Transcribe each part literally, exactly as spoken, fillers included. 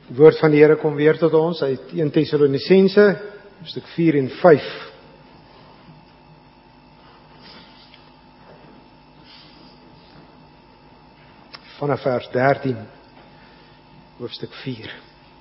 Die woord van die Here kom weer tot ons uit eerste Tessalonisense, hoofstuk vier en vyf. Vanaf vers dertien, hoofstuk vier.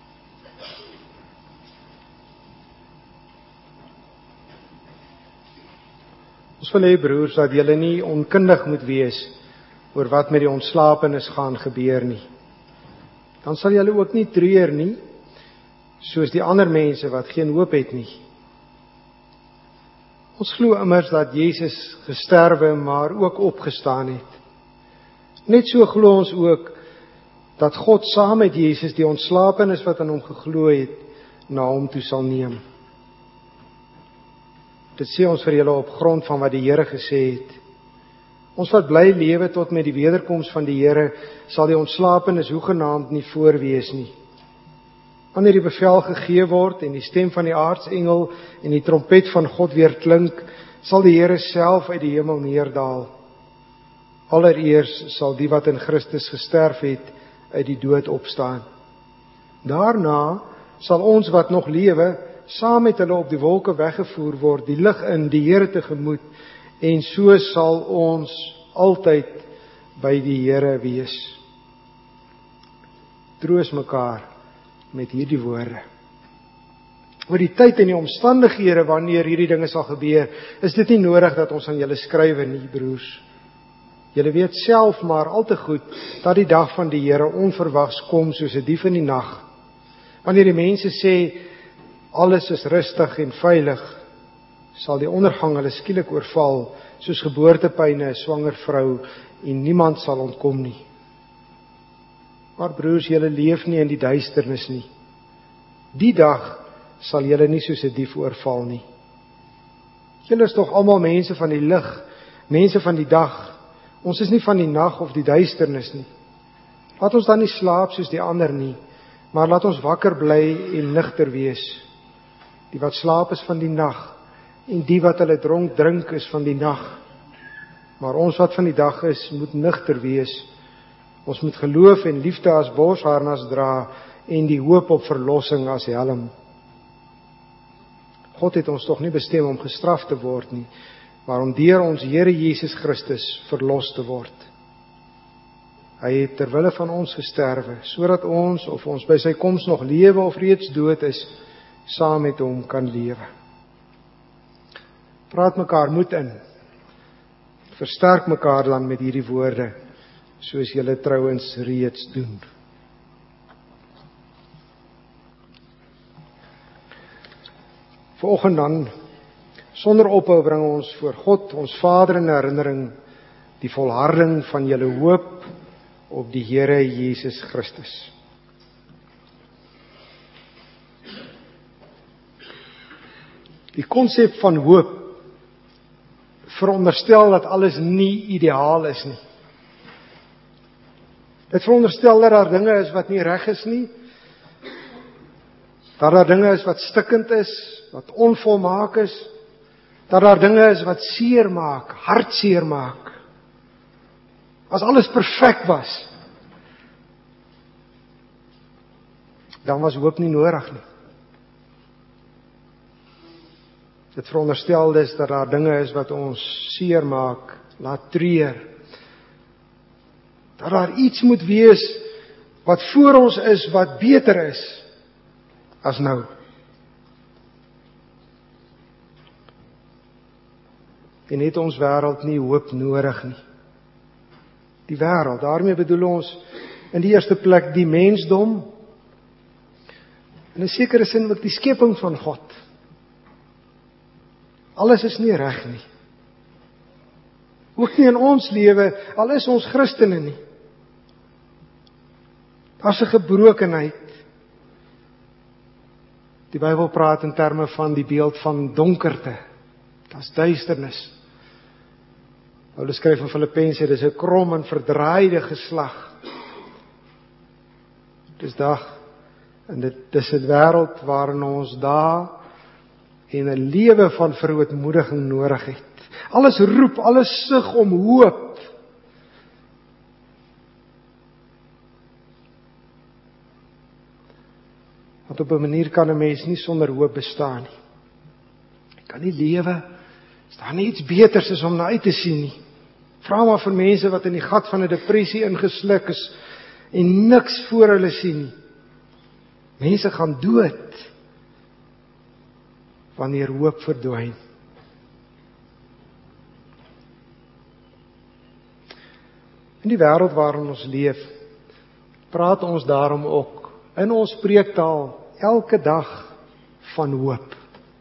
Ons wil hê, broers, dat julle nie onkundig moet wees oor wat met die ontslapenis gaan gebeur nie. Dan sal julle ook nie treur nie, soos die ander mense wat geen hoop het nie. Ons glo immers dat Jesus gesterwe, maar ook opgestaan het. Net so glo ons ook dat God saam met Jesus die ontslapenis wat aan hom geglo het, na hom toe sal neem. Dit sê ons vir julle op grond van wat die Here gesê het. Ons wat bly lewe tot met die wederkoms van die Here, sal die ontslapenis hoegenaamd nie voorwees nie. Wanneer die bevel gegee word en die stem van die aartsengel en die trompet van God weer klink, sal die Here self uit die hemel neerdaal. Allereers sal die wat in Christus gesterf het, uit die dood opstaan. Daarna sal ons wat nog lewe, saam met hulle op die wolke weggevoer word, die lig in, die Here tegemoet, en so sal ons altyd by die Here wees. Troos mekaar met hierdie woorde. Oor die tyd en die omstandighede wanneer hierdie dinge sal gebeur, is dit nie nodig dat ons aan julle skrywe nie, broers. Julle weet self maar al te goed dat die dag van die Here onverwags kom soos 'n dief in die nag. Wanneer die mense sê alles is rustig en veilig, sal die ondergang hulle skielik oorval, soos geboortepyne 'n swanger vrou, en niemand sal ontkom nie. Maar broers, julle leef nie in die duisternis nie. Die dag sal julle nie soos 'n dief oorval nie. Julle is tog almal mense van die lig, mense van die dag. Ons is nie van die nag of die duisternis nie. Laat ons dan nie slaap soos die ander nie, maar laat ons wakker bly en nugter wees. Die wat slaap is van die nag, en die wat hulle dronk drink is van die nag. Maar ons wat van die dag is, moet nugter wees. Ons moet geloof en liefde as borsharnas dra, en die hoop op verlossing as helm. God het ons tog nie bestem om gestraf te word nie, maar om deur ons Here Jesus Christus verlos te word. Hy het ter wille van ons gesterwe, sodat ons, of ons by sy koms nog lewe of reeds dood is, saam met hom kan lewe. Praat mekaar moed in. Versterk mekaar dan met hierdie woorde, soos julle trouens reeds doen. Vanoggend dan, sonder ophou bring ons voor God, ons Vader, in herinnering die volharding van julle hoop op die Here Jesus Christus. Die konsep van hoop veronderstel dat alles nie ideaal is nie. Dit veronderstel dat daar dinge is wat nie reg is nie, dat daar dinge is wat stikkend is, wat onvolmaak is, dat daar dinge is wat seer maak, hartseer maak. As alles perfek was, dan was hoop nie nodig nie. Dit veronderstel is dat daar dinge is wat ons seer maak, laat treur. Dat daar iets moet wees wat voor ons is, wat beter is as nou. En het ons wêreld nie hoop nodig nie. Die wêreld, daarmee bedoel ons in die eerste plek die mensdom, in 'n sekere sin ook die skepping van God. Alles is nie reg nie. Ook nie in ons lewe, al is ons Christene nie. Daar's 'n gebrokenheid. Die Bybel praat in terme van die beeld van donkerte. Daar's duisternis. Paulus skryf in Filippense, dis 'n krom en verdraaide geslag. Dis dag, en dit dis 'n wêreld waarin ons daar en 'n lewe van verootmoediging nodig het. Alles roep, alles sug om hoop. Want op 'n manier kan 'n mens nie sonder hoop bestaan nie. Jy kan nie lewe, is daar nie iets beters is om na uit te sien nie. Vra maar vir mense wat in die gat van 'n depressie ingesluk is, en niks voor hulle sien nie. Mense gaan dood, wanneer hoop verdwyn. In die wêreld waarin ons leef, praat ons daarom ook, in ons preektaal, elke dag van hoop.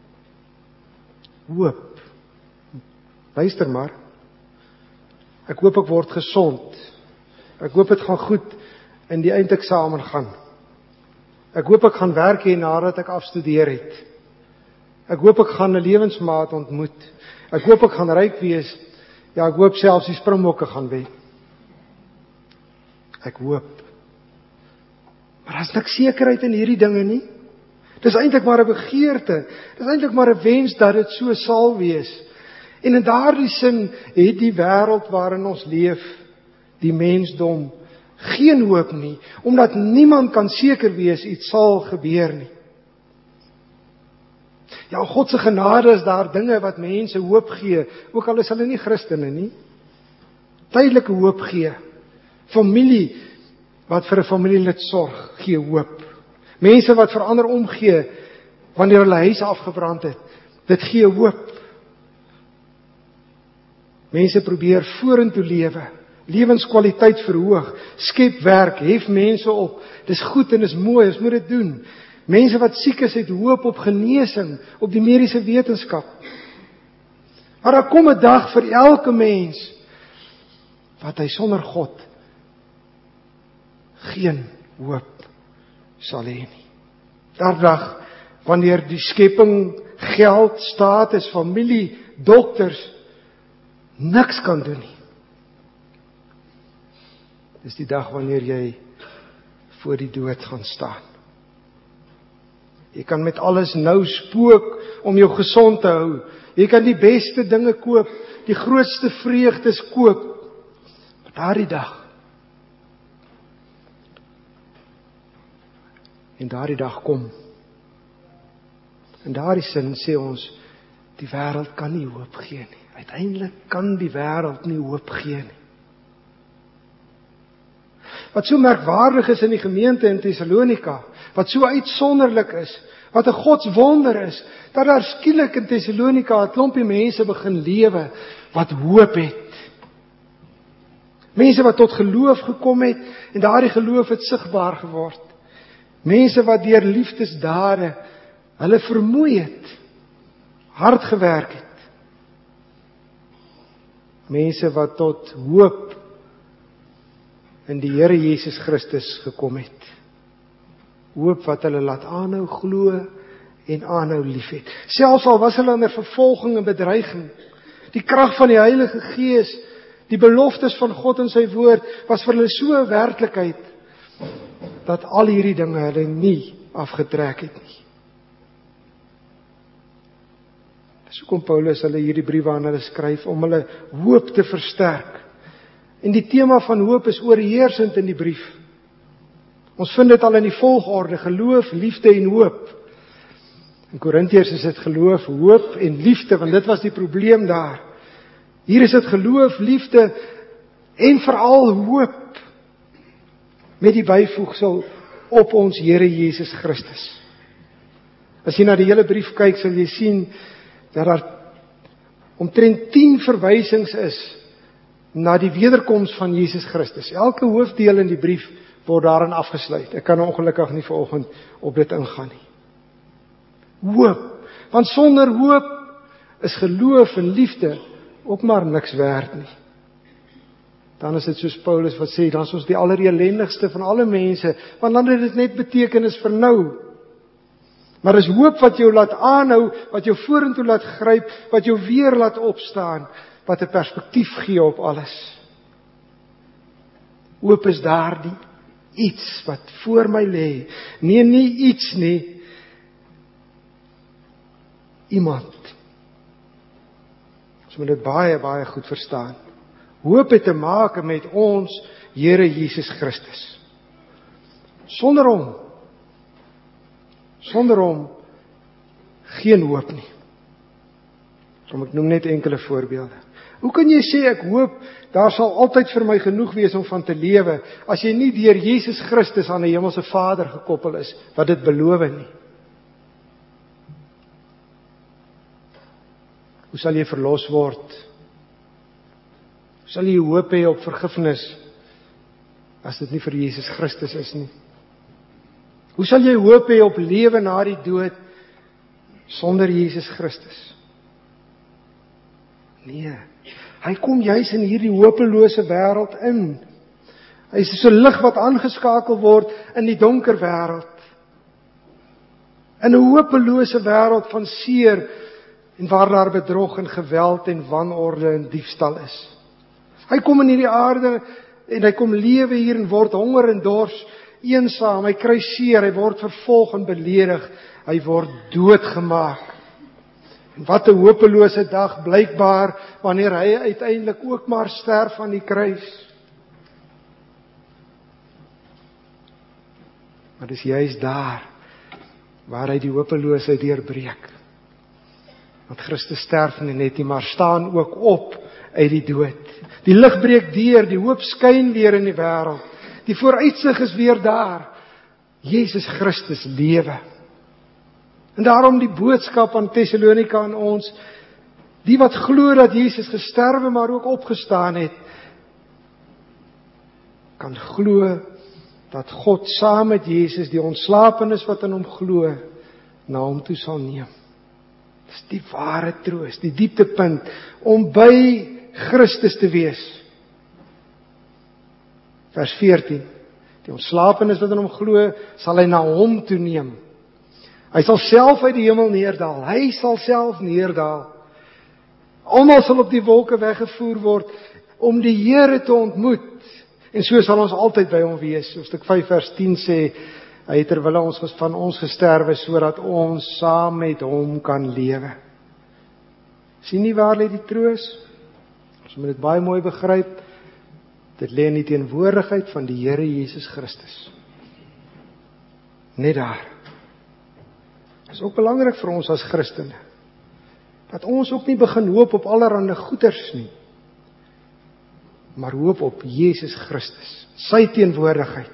Hoop. Luister maar. Ek hoop ek word gesond. Ek hoop dit gaan goed in die eindeksamen gaan. Ek hoop ek gaan werk hê nadat ek afstudeer het. Ek hoop ek gaan 'n lewensmaat ontmoet. Ek hoop ek gaan ryk wees. Ja, ek hoop selfs die Springbokke gaan wen. Ek hoop. Maar daar's niks sekerheid in hierdie dinge nie. Dis eintlik maar 'n begeerte. Dis eintlik maar 'n wens dat dit so sal wees. En in daardie sin het die wêreld waarin ons leef, die mensdom, geen hoop nie, omdat niemand kan seker wees iets sal gebeur nie. Ja, God se genade is daar dinge wat mense hoop gee, ook al is hulle nie Christene nie. Tydelike hoop gee. Familie wat vir 'n familielid sorg, gee hoop. Mense wat vir ander omgee wanneer hulle huis afgebrand het, dit gee hoop. Mense probeer vorentoe lewe, lewenskwaliteit verhoog, skep werk, hef mense op. Dis goed en dis mooi, ons moet dit doen. Mense wat siek is, het hoop op genesing, op die mediese wetenskap. Maar daar kom 'n dag vir elke mens wat hy sonder God geen hoop sal hê nie. Daardag, wanneer die skepping, geld, status, familie, dokters niks kan doen nie. Dis die dag wanneer jy voor die dood gaan staan. Jy kan met alles nou spook om jou gesond te hou. Jy kan die beste dinge koop, die grootste vreugdes koop. Maar daardie dag, en daardie dag kom. In daardie sin sê ons, die wêreld kan nie hoop gee nie. Uiteindelik kan die wêreld nie hoop gee nie. Wat so merkwaardig is in die gemeente in Thessalonika, wat so uitsonderlik is, wat 'n godswonder is, dat daar skielik in Thessalonika 'n klompie mense begin lewe wat hoop het. Mense wat tot geloof gekom het en daardie geloof het sigbaar geword. Mense wat deur liefdesdade hulle vermoei het, hard gewerk het. Mense wat tot hoop in die Here Jesus Christus gekom het. Hoop wat hulle laat aanhou glo en aanhou liefhet. Selfs al was hulle onder vervolging en bedreiging, die krag van die Heilige Gees, die beloftes van God in sy woord, was vir hulle so 'n werklikheid, dat al hierdie dinge hulle nie afgetrek het nie. Dis hoekom Paulus hulle hierdie briewe aan hulle skryf, om hulle hoop te versterk. En die tema van hoop is oorheersend in die brief. Ons vind dit al in die volgorde, geloof, liefde en hoop. In Korintiërs is dit geloof, hoop en liefde, want dit was die probleem daar. Hier is dit geloof, liefde en veral hoop, met die byvoegsel op ons Here Jesus Christus. As jy na die hele brief kyk, sal jy sien dat daar omtrent tien verwysings is na die wederkoms van Jesus Christus. Elke hoofdeel in die brief word daarin afgesluit. Ek kan ongelukkig nie vanoggend op dit ingaan nie. Hoop, want sonder hoop is geloof en liefde ook maar niks werd nie. Dan is dit soos Paulus wat sê, dan is ons die allerellendigste van alle mense, want dan het dit net betekenis vir nou. Maar is hoop wat jou laat aanhou, wat jou vorentoe laat gryp, wat jou weer laat opstaan, wat 'n perspektief gee op alles. Hoop is daardie iets wat voor my lê. Nee, nie iets nie. Iemand. Ons moet dit baie, baie goed verstaan. Hoop het te maak met ons Here Jesus Christus. Sonder hom Sonder hom geen hoop nie. Kom ek noem net enkele voorbeelde. Hoe kan jy sê ek hoop daar sal altyd vir my genoeg wees om van te lewe as jy nie deur Jesus Christus aan 'n hemelse Vader gekoppel is wat dit beloof nie? Hoe sal jy verlos word? Hoe sal jy hoop hê op vergifnis as dit nie vir Jesus Christus is nie? Hoe sal jy hoop hê op lewe na die dood sonder Jesus Christus? Nee, hy kom juis in hierdie hopelose wêreld in. Hy is so lig wat aangeskakel word in die donker wêreld. In 'n hopelose wêreld van seer en waar daar bedrog en geweld en wanorde en diefstal is. Hy kom in hierdie aarde en hy kom lewe hier en word honger en dors, eensaam, hy kry seer, hy word vervolg en beledig, hy word doodgemaak. En wat 'n hopelose dag blykbaar wanneer hy uiteindelik ook maar sterf aan die kruis. Maar dis juist daar waar hy die hopeloosheid deurbreek. Want Christus sterf nie net nie, maar staan ook op uit die dood. Die lig breek deur, die hoop skyn weer in die wêreld. Die vooruitsig is weer daar. Jesus Christus lewe. En daarom die boodskap aan Thessalonika aan ons, die wat glo dat Jesus gesterwe maar ook opgestaan het, kan glo dat God saam met Jesus die ontslapenis wat in hom glo, na hom toe sal neem. Dis die ware troos, die dieptepunt, om by Christus te wees. Vers veertien, die ontslapenis wat in hom glo, sal hy na hom toe neem. Hy sal self uit die hemel neerdal, hy sal self neerdal. Almal sal op die wolke weggevoer word, om die Here te ontmoet, en so sal ons altyd by hom wees. Hoofstuk vyf vers tien sê, hy het terwille ons van ons gesterwe, sodat ons saam met hom kan lewe. Sien nie waar lê die troos? Ons moet dit baie mooi begryp, dit lê in die teenwoordigheid van die Here Jesus Christus. Net daar. Dit is ook belangrik vir ons as Christene, dat ons ook nie begin hoop op allerhande goeders nie, maar hoop op Jesus Christus, sy teenwoordigheid.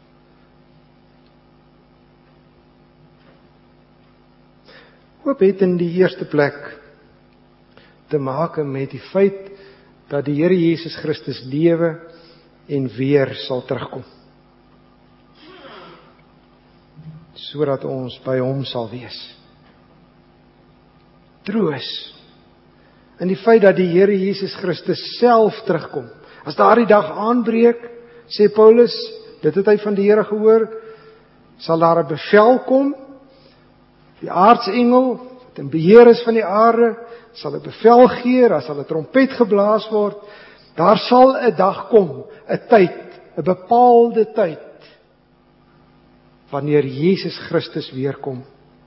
Hoop het in die eerste plek te maak met die feit dat die Here Jesus Christus lewe en weer sal terugkom, sodat ons by hom sal wees. Troos in die feit dat die Here Jesus Christus self terugkom. As daardie dag aanbreek, sê Paulus, dit het hy van die Here gehoor, sal daar 'n bevel kom, die aartsengel, wat in beheer is van die aarde, sal 'n bevel gee, daar sal 'n trompet geblaas word, daar sal 'n dag kom, 'n tyd, 'n bepaalde tyd, wanneer Jesus Christus weer kom.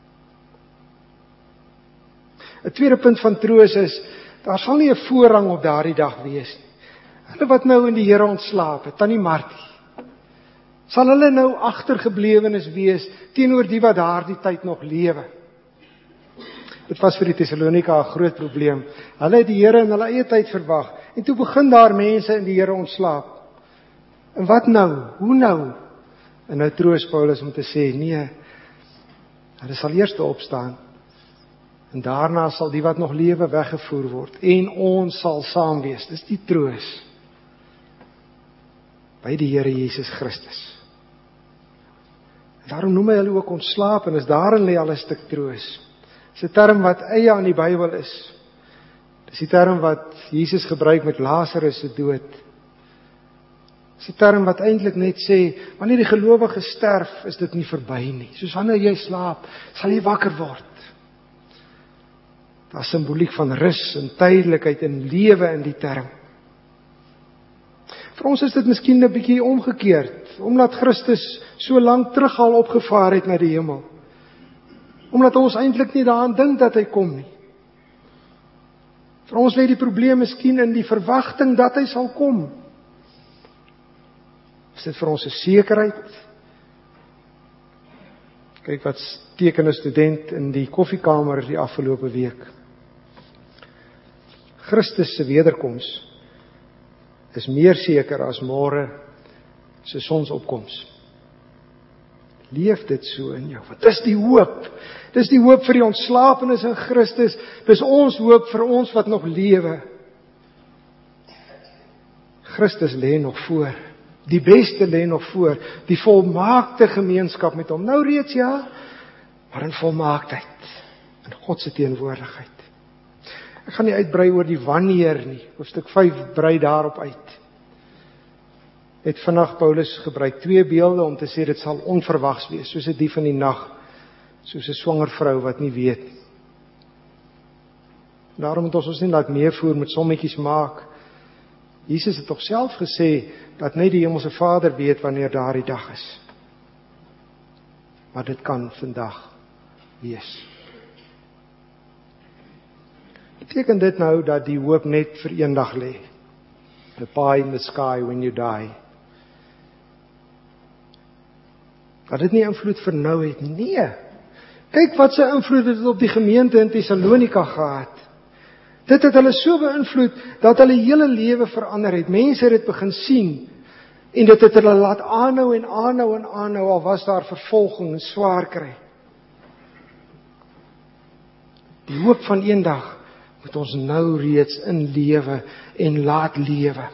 'n Tweede punt van troos is, daar sal nie 'n voorrang op daardie dag wees nie. Hulle wat nou in die Here ontslaap het, Tannie Martie, sal hulle nou agtergeblewenes wees teenoor die wat daardie tyd nog lewe? Dit was vir die Thessalonika 'n groot probleem. Hulle het die Here in hulle eie tyd verwag, en toe begin daar mense in die Here ontslaap. En wat nou? Hoe nou? En nou troos Paulus om te sê, nee, hulle sal eers opstaan, en daarna sal die wat nog lewe weggevoer word, en ons sal saam wees. Dis die troos by die Here Jesus Christus. En daarom noem hy hulle ook ontslaap, en is daarin lê al 'n stuk troos. Dis 'n term wat eie aan die Bybel is. Dis die term wat Jesus gebruik met Lazarus se dood. Dis 'n term wat eintlik net sê, wanneer die gelowige sterf, is dit nie verby nie. Soos wanneer jy slaap, sal jy wakker word. Daar is simboliek van rus en tydelikheid en lewe in die term. Vir ons is dit miskien 'n bietjie omgekeerd, omdat Christus so lank terug al opgevaar het na die hemel. Omdat ons eintlik nie daaraan dink dat hy kom nie. Vir ons lê die probleem miskien in die verwagting dat hy sal kom. Is dit vir ons 'n sekerheid? Kyk wat teken 'n student in die koffiekamer die afgelope week. Christus se wederkoms is meer seker as môre se sonsopkoms. Leef dit so in jou. Wat is die hoop? Dis die hoop vir die ontslapenes in Christus. Dis ons hoop vir ons wat nog lewe. Christus lê nog voor. Die beste lê nog voor. Die volmaakte gemeenskap met hom. Nou reeds ja, maar in volmaaktheid. In God se teenwoordigheid. Ek gaan nie uitbrei oor die wanneer nie. Hoofstuk vyf brei daarop uit. Het vandag Paulus gebruik twee beelde om te sê dit sal onverwags wees, soos 'n dief in die nag, soos 'n swanger vrou wat nie weet. Daarom moet ons ons nie laat meevoer met sommetjies maak. Jesus het tog self gesê dat net die Hemelse Vader weet wanneer daardie dag is. Maar dit kan vandag wees. Beteken dit nou dat die hoop net vir eendag lê? The pie in the sky when you die. Dat dit nie invloed vir nou het nie. Nee. Kyk wat sy invloed het op die gemeente in Thessalonika gehad. Dit het hulle so beïnvloed dat hulle hele lewe verander het. Mense het dit begin sien en dit het hulle laat aanhou en aanhou en aanhou al was daar vervolging en swaar kry. Die hoop van eendag moet ons nou reeds in lewe en laat lewe.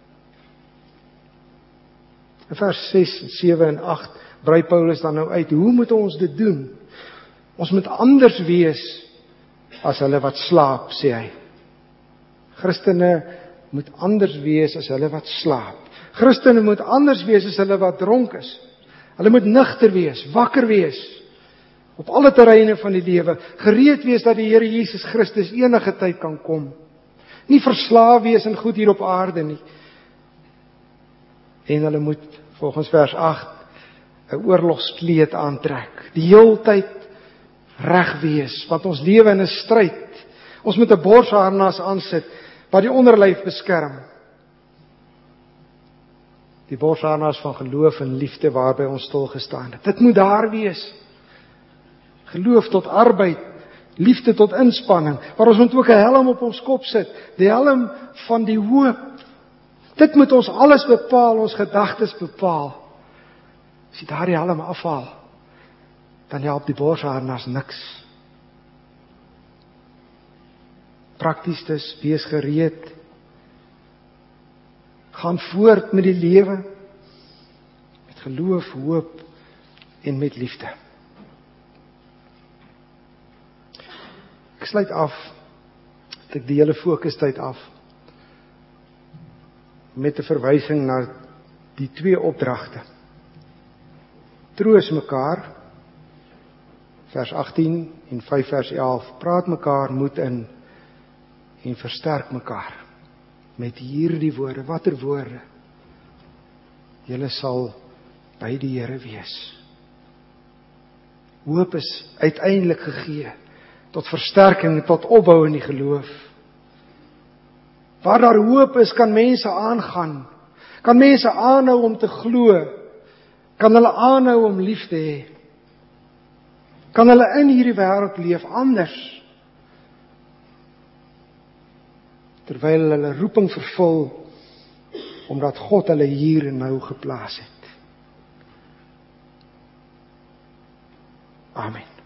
In vers ses, sewe en agt brei Paulus dan nou uit, hoe moet ons dit doen? Ons moet anders wees as hulle wat slaap, sê hy. Christene moet anders wees as hulle wat slaap. Christene moet anders wees as hulle wat dronk is. Hulle moet nugter wees, wakker wees, op alle terreine van die lewe, gereed wees dat die Here Jesus Christus enige tyd kan kom. Nie verslaaf wees in goed hier op aarde nie. En hulle moet, volgens vers agt, 'n oorlogskleed aantrek. Die heeltyd reg wees, want ons lewe in 'n stryd. Ons moet 'n borsharnas aansit wat die onderlyf beskerm. Die borsharnas van geloof en liefde waarby ons stil gestaan het. Dit moet daar wees. Geloof tot arbeid, liefde tot inspanning, maar ons moet ook 'n helm op ons kop sit, die helm van die hoop. Dit moet ons alles bepaal, ons gedagtes bepaal. As jy daardie helm afhaal, dan help die borsharnas niks. Prakties dus, wees gereed. Gaan voort met die lewe, met geloof, hoop en met liefde. Ek sluit af, ek die hele fokustyd af, met 'n verwysing na die twee opdragte. Troos mekaar, vers agttien en vyf vers elf, praat mekaar moed in, en versterk mekaar, met hierdie woorde, watter woorde? Julle sal by die Here wees. Hoop is uiteindelik gegee, tot versterking en tot opbou in die geloof. Waar daar hoop is, kan mense aangaan, kan mense aanhou om te glo, kan hulle aanhou om lief te hê, kan hulle in hierdie wêreld leef anders, terwyl hulle roeping vervul, omdat God hulle hier en nou geplaas het. Amen.